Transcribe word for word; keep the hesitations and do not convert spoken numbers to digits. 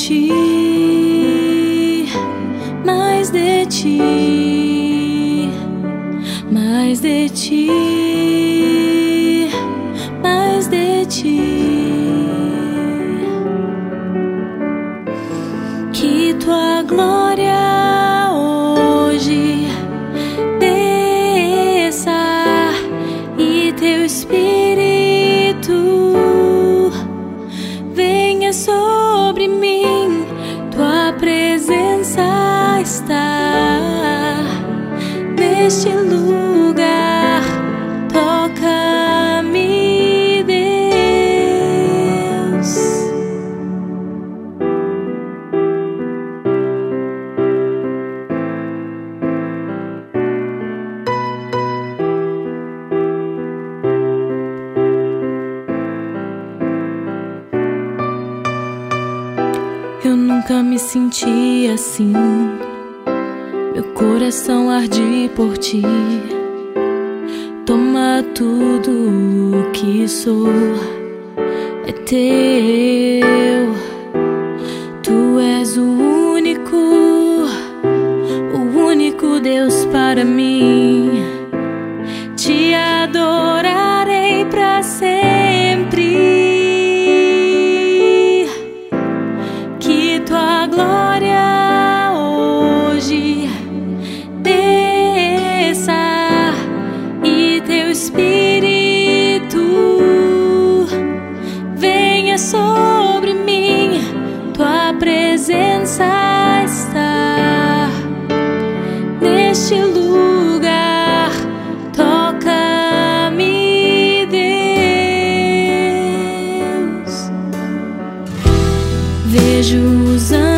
ti, mais de ti, mais de ti, mais de ti. Que tua glória hoje desça e teu Espírito venha sobre mim. Tua presença está neste lugar. Toca-me, Deus. Eu nunca me senti assim. Meu coração arde por ti. Toma tudo o que sou, é teu. Tu és o único, o único Deus para mim. Te adorarei para sempre. Que tua glória hoje desça e teu Espírito venha sobre mim. Tua presença está neste lugar. Toca-me, Deus. Vejo os anjos